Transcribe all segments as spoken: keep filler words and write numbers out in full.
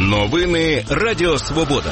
Новини Радіо Свобода.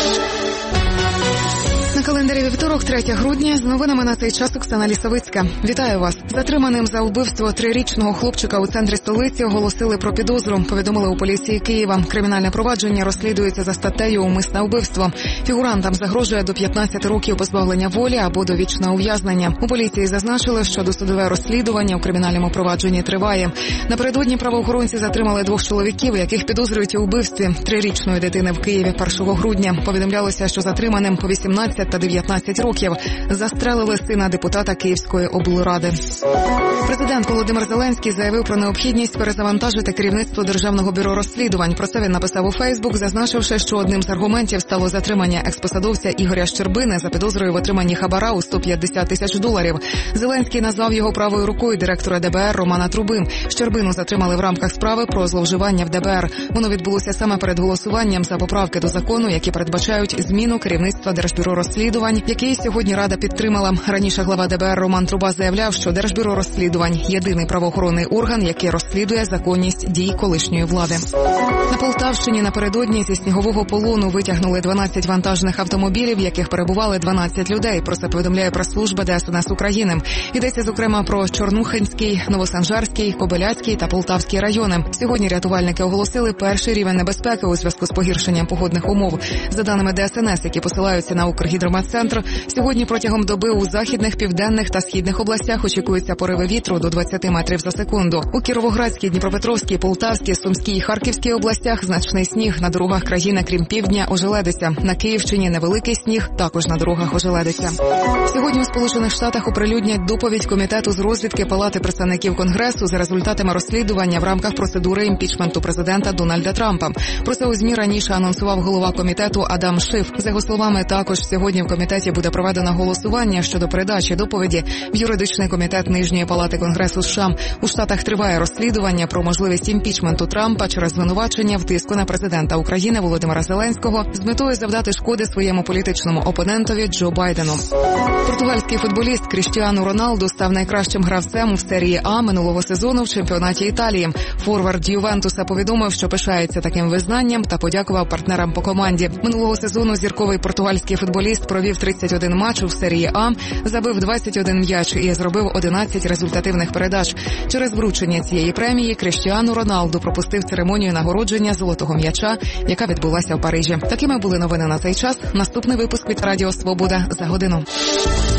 На календарі вівторок, третє грудня, з новинами на цей час Оксана Лісовицька. Вітаю вас. Затриманим за вбивство трирічного хлопчика у центрі столиці оголосили про підозру, повідомили у поліції Києва. Кримінальне провадження розслідується за статтею «Умисне вбивство». Фігурантам загрожує до п'ятнадцяти років позбавлення волі або довічне ув'язнення. У поліції зазначили, що досудове розслідування у кримінальному провадженні триває. Напередодні правоохоронці затримали двох чоловіків, яких підозрюють у вбивстві трирічної дитини в Києві першого грудня. Повідомлялося, що затриманим по вісімнадцять та дев'ятнадцять років застрелили сина депутата Київської облради. Президент Володимир Зеленський заявив про необхідність перезавантажити керівництво Державного бюро розслідувань. Про це він написав у Фейсбук, зазначивши, що одним з аргументів стало затримання експосадовця Ігоря Щербини за підозрою в отриманні хабара у сто п'ятдесят тисяч доларів. Зеленський назвав його правою рукою директора де бе ер Романа Труби. Щербину затримали в рамках справи про зловживання в де бе ер. Воно відбулося саме перед голосуванням за поправки до закону, які передбачають зміну керівництва Держбюро розслідувань, який сьогодні Рада підтримала. Раніше глава де бе ер Роман Труба заявляв, що Держбюро розслідувань – єдиний правоохоронний орган, який розслідує законність дій колишньої влади. На Полтавщині напередодні зі снігового полону витягнули дванадцять вантажних автомобілів, в яких перебували дванадцять людей. Про це повідомляє прес-служба де ес ен ес України. Йдеться, зокрема, про Чорнухинський, Новосанжарський, Кобиляцький та Полтавський райони. Сьогодні рятувальники оголосили перший рівень небезпеки у зв'язку з погіршенням погодних умов. За даними де ес ен ес, які посилаються на Укргідрометцентр, сьогодні протягом доби у західних, південних та східних областях очікуються пориви вітру до двадцяти метрів за секунду. У Кіровоградській, Дніпропетровській, Полтавській, Сумській і Харківській областях значний сніг. На дорогах країни, крім півдня, ожеледиться. На Київщині невеликий сніг, також на дорогах ожеледиться. Сьогодні у Сполучених Штатах оприлюднять доповідь Комітету з розвідки Палати представників Конгресу за результатами розслідування в рамках процедури імпічменту президента Дональда Трампа. Про це у ЗМІ раніше анонсував голова комітету Адам Шиф. За його словами, також сьогодні в комітеті буде проведено голосування щодо передачі доповіді в юридичний комітет Нижньої палати Конгресу США. У Штатах триває розслідування про можливість імпічменту Трампа через звинувачення в тиску на президента України Володимира Зеленського з метою завдати шкоди своєму політичному опонентові Джо Байдену. Португальський футболіст Кріштіану Роналду став найкращим гравцем в серії А минулого сезону в чемпіонаті Італії. Форвард Ювентуса повідомив, що пишається таким визнанням та подякував партнерам по команді. Минулого сезону зірковий португальський футболіст провів тридцять один матч у серії А, забив двадцять один м'яч і зробив одинадцять результативних передач. Через вручення цієї премії Кріштіану Роналду пропустив церемонію нагородження золотого м'яча, яка відбулася в Парижі. Такими були новини на цей час. Наступний випуск від Радіо Свобода за годину.